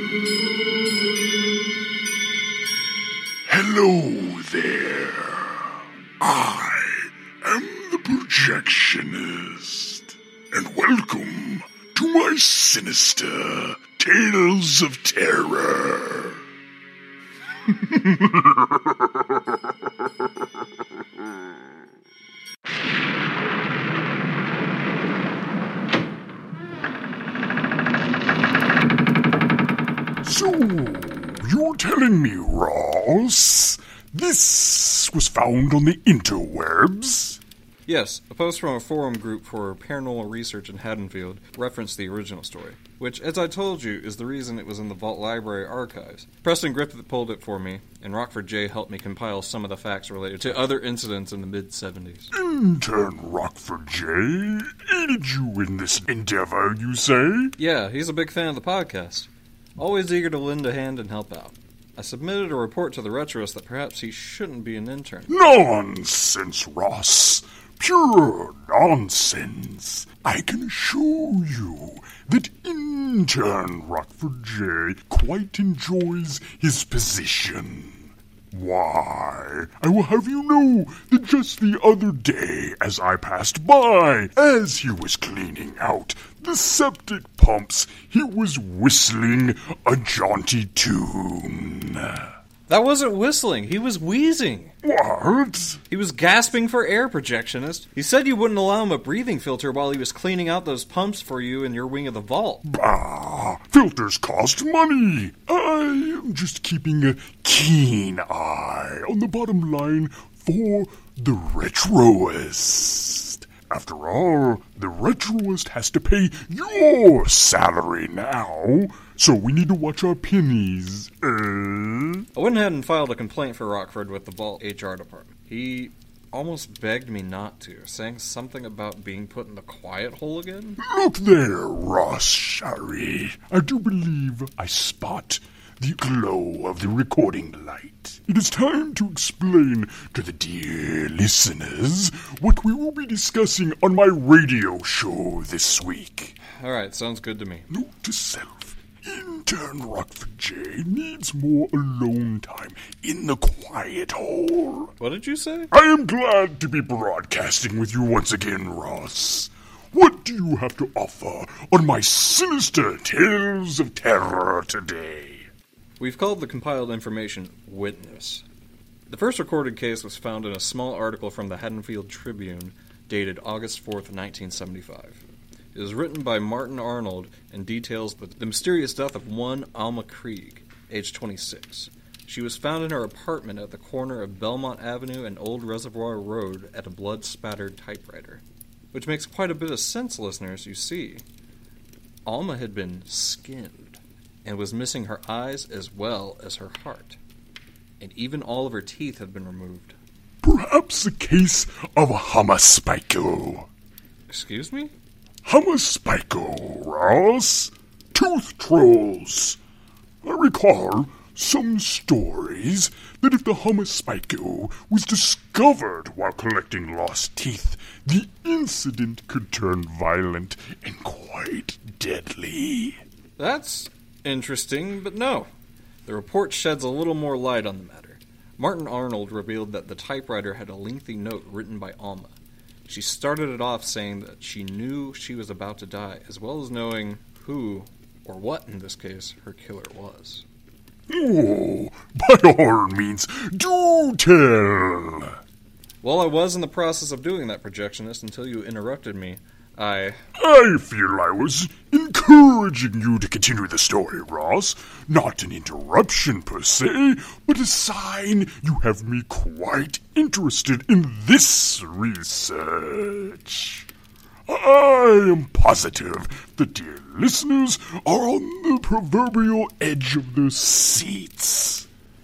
Hello there. I am the Projectionist, and welcome to my sinister Tales of Terror. So, you're telling me, Ross, this was found on the interwebs? Yes, a post from a forum group for paranormal research in Haddonfield referenced the original story, which, as I told you, is the reason it was in the Vault Library archives. Preston Griffith pulled it for me, and Rockford J. helped me compile some of the facts related to other incidents in the mid-70s. Intern Rockford J. aided you in this endeavor, you say? Yeah, he's a big fan of the podcast. Always eager to lend a hand and help out. I submitted a report to the Retroist that perhaps he shouldn't be an intern. Nonsense, Ross. Pure nonsense. I can assure you that intern Rockford J. quite enjoys his position. Why, I will have you know that just the other day, as I passed by, as he was cleaning out the septic pumps, he was whistling a jaunty tune. That wasn't whistling, he was wheezing. What? He was gasping for air, Projectionist. He said you wouldn't allow him a breathing filter while he was cleaning out those pumps for you in your wing of the vault. Bah, filters cost money. I am just keeping a keen eye on the bottom line for the Retroist. After all, the Retroist has to pay your salary now, so we need to watch our pennies. I went ahead and filed a complaint for Rockford with the Vault HR department. He almost begged me not to, saying something about being put in the quiet hole again. Look there, Ross Shari. I do believe I spot the glow of the recording light. It is time to explain to the dear listeners what we will be discussing on my radio show this week. Alright, sounds good to me. Note to self, intern Rockford J needs more alone time in the quiet hole. What did you say? I am glad to be broadcasting with you once again, Ross. What do you have to offer on my sinister Tales of Terror today? We've called the compiled information Witness. The first recorded case was found in a small article from the Haddonfield Tribune dated August 4th, 1975. It was written by Martin Arnold and details the mysterious death of one Alma Krieg, age 26. She was found in her apartment at the corner of Belmont Avenue and Old Reservoir Road at a blood-spattered typewriter. Which makes quite a bit of sense, listeners, you see. Alma had been skinned and was missing her eyes as well as her heart. And even all of her teeth had been removed. Perhaps a case of Hamaspico. Excuse me? Hamaspico, Ross. Tooth trolls. I recall some stories that if the Hamaspico was discovered while collecting lost teeth, the incident could turn violent and quite deadly. That's interesting, but no. The report sheds a little more light on the matter. Martin Arnold revealed that the typewriter had a lengthy note written by Alma. She started it off saying that she knew she was about to die, as well as knowing who, or what in this case, her killer was. Oh, by all means, do tell! While I was in the process of doing that, Projectionist, until you interrupted me, I feel I was encouraging you to continue the story, Ross. Not an interruption per se, but a sign you have me quite interested in this research. I am positive the dear listeners are on the proverbial edge of their seats.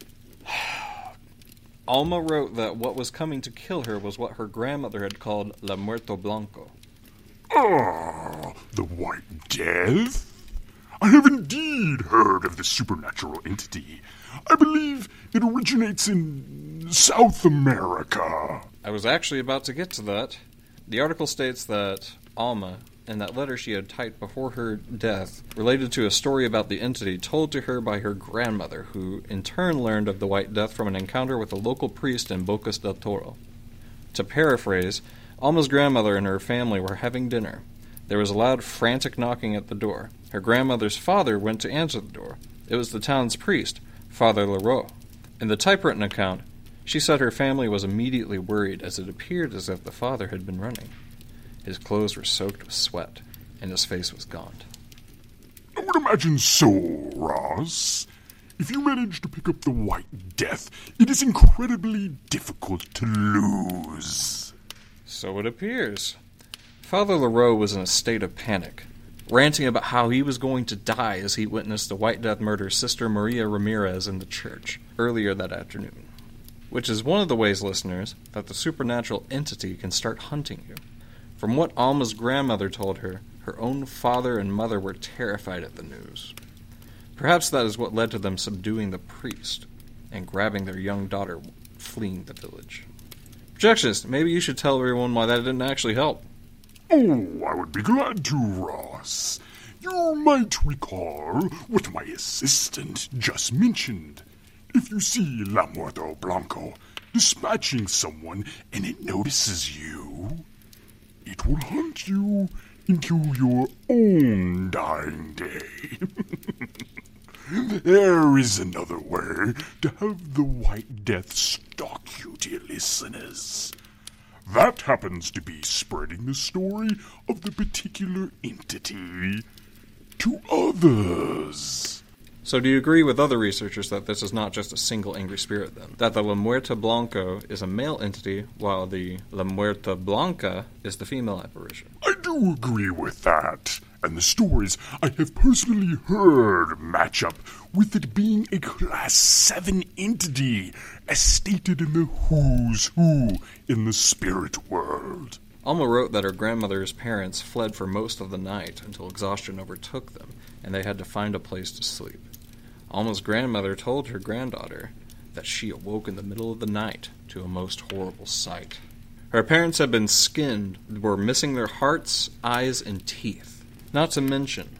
Alma wrote that what was coming to kill her was what her grandmother had called La Muerto Blanco. Ah, the White Death? I have indeed heard of the supernatural entity. I believe it originates in South America. I was actually about to get to that. The article states that Alma, and that letter she had typed before her death related to a story about the entity told to her by her grandmother, who in turn learned of the White Death from an encounter with a local priest in Bocas del Toro. To paraphrase, Alma's grandmother and her family were having dinner. There was a loud, frantic knocking at the door. Her grandmother's father went to answer the door. It was the town's priest, Father Leroux. In the typewritten account, she said her family was immediately worried, as it appeared as if the father had been running. His clothes were soaked with sweat, and his face was gaunt. I would imagine so, Ross. If you manage to pick up the White Death, it is incredibly difficult to lose. So it appears. Father Leroux was in a state of panic, ranting about how he was going to die as he witnessed the White Death murder Sister Maria Ramirez in the church earlier that afternoon. Which is one of the ways, listeners, that the supernatural entity can start hunting you. From what Alma's grandmother told her, her own father and mother were terrified at the news. Perhaps that is what led to them subduing the priest and grabbing their young daughter, fleeing the village. Projectionist, maybe you should tell everyone why that didn't actually help. Oh, I would be glad to, Ross. You might recall what my assistant just mentioned. If you see La Muerto Blanco dispatching someone and it notices you, it will hunt you into your own dying day. There is another way to have the White Death stalk you, dear listeners. That happens to be spreading the story of the particular entity to others. So do you agree with other researchers that this is not just a single angry spirit, then? That the La Muerta Blanco is a male entity, while the La Muerta Blanca is the female apparition? I do agree with that, and the stories I have personally heard match up with it being a Class 7 entity, as stated in the Who's Who in the spirit world. Alma wrote that her grandmother's parents fled for most of the night until exhaustion overtook them, and they had to find a place to sleep. Alma's grandmother told her granddaughter that she awoke in the middle of the night to a most horrible sight. Her parents had been skinned, were missing their hearts, eyes, and teeth. Not to mention,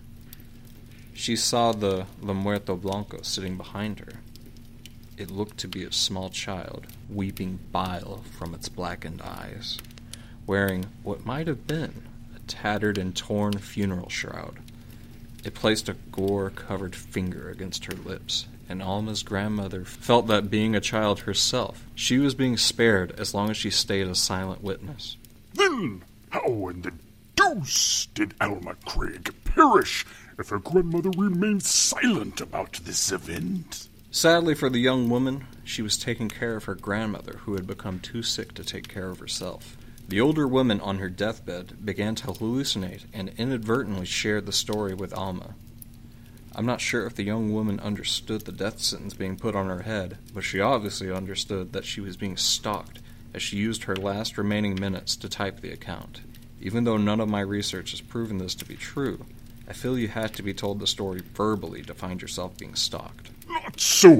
she saw the La Muerto Blanco sitting behind her. It looked to be a small child, weeping bile from its blackened eyes, wearing what might have been a tattered and torn funeral shroud. It placed a gore-covered finger against her lips, and Alma's grandmother felt that being a child herself, she was being spared as long as she stayed a silent witness. Then how in the deuce did Alma Craig perish if her grandmother remained silent about this event? Sadly for the young woman, she was taking care of her grandmother, who had become too sick to take care of herself. The older woman on her deathbed began to hallucinate and inadvertently shared the story with Alma. I'm not sure if the young woman understood the death sentence being put on her head, but she obviously understood that she was being stalked as she used her last remaining minutes to type the account. Even though none of my research has proven this to be true, I feel you had to be told the story verbally to find yourself being stalked. Not so,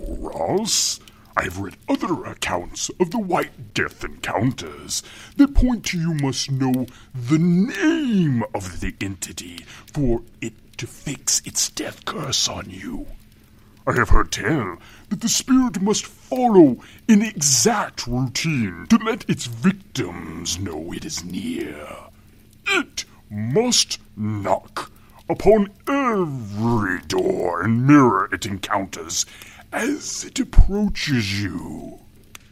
Ross. I have read other accounts of the White Death encounters that point to you must know the name of the entity for it to fix its death curse on you. I have heard tell that the spirit must follow an exact routine to let its victims know it is near. It must knock upon every door and mirror it encounters as it approaches you.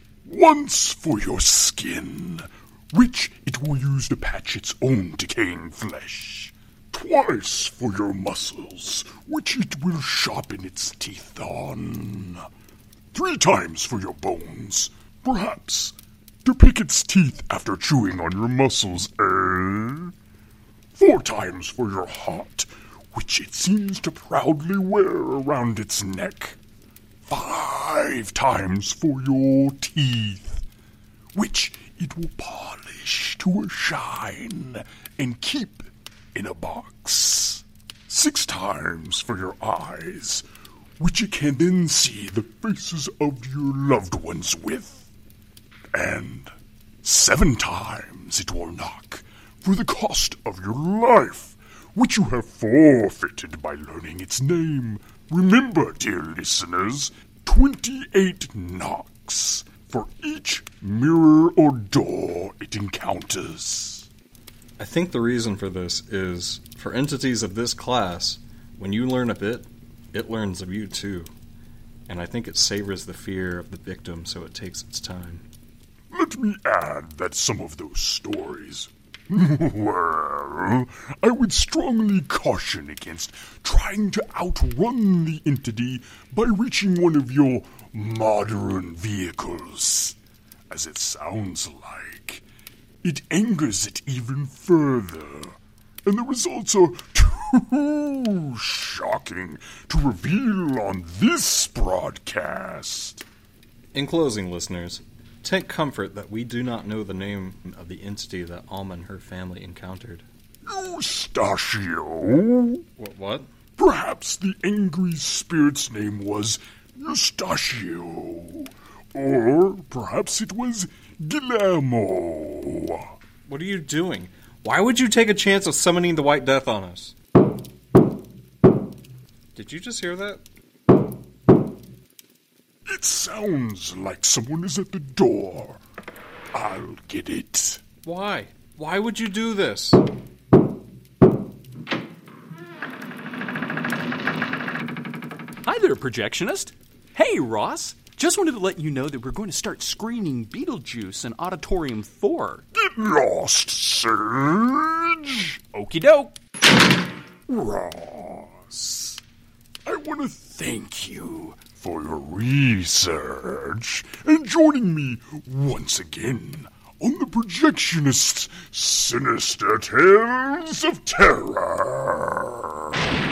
Once for your skin, which it will use to patch its own decaying flesh. Twice for your muscles, which it will sharpen its teeth on. 3 times for your bones, perhaps to pick its teeth after chewing on your muscles, 4 times for your heart, which it seems to proudly wear around its neck. 5 times for your teeth, which it will polish to a shine and keep in a box. 6 times for your eyes, which you can then see the faces of your loved ones with. And 7 times it will knock for the cost of your life, which you have forfeited by learning its name. Remember, dear listeners, 28 knocks for each mirror or door it encounters. I think the reason for this is, for entities of this class, when you learn a bit, it learns of you too. And I think it savors the fear of the victim, so it takes its time. Let me add that some of those stories, well, I would strongly caution against trying to outrun the entity by reaching one of your modern vehicles. As it sounds like, it angers it even further, and the results are too shocking to reveal on this broadcast. In closing, listeners, take comfort that we do not know the name of the entity that Alma and her family encountered. Eustachio? What? Perhaps the angry spirit's name was Eustachio. Or perhaps it was Guillermo. What are you doing? Why would you take a chance of summoning the White Death on us? Did you just hear that? It sounds like someone is at the door. I'll get it. Why? Why would you do this? Hi there, projectionist. Hey, Ross. Just wanted to let you know that we're going to start screening Beetlejuice in Auditorium 4. Get lost, Serge. Okie doke. Ross, I want to thank you for your research and joining me once again on the Projectionist's Sinister Tales of Terror.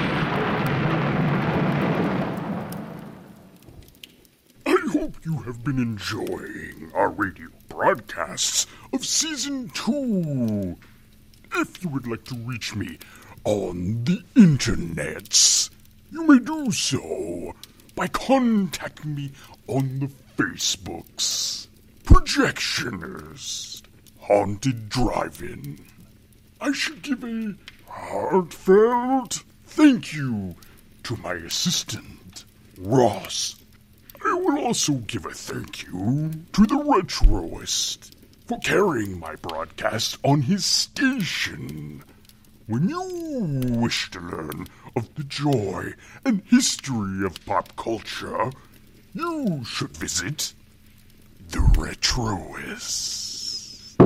I hope you have been enjoying our radio broadcasts of Season 2. If you would like to reach me on the internets, you may do so by contacting me on the Facebooks. Projectionist, Haunted Drive-In. I should give a heartfelt thank you to my assistant, Ross. I will also give a thank you to the Retroist for carrying my broadcast on his station. When you wish to learn of the joy and history of pop culture, you should visit the Retroist.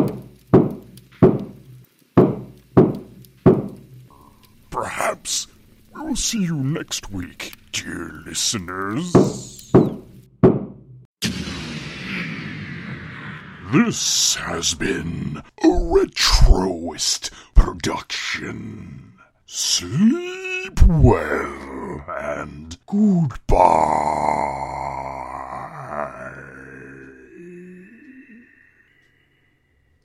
Perhaps we will see you next week, dear listeners. This has been a Retroist production. Sleep well and goodbye.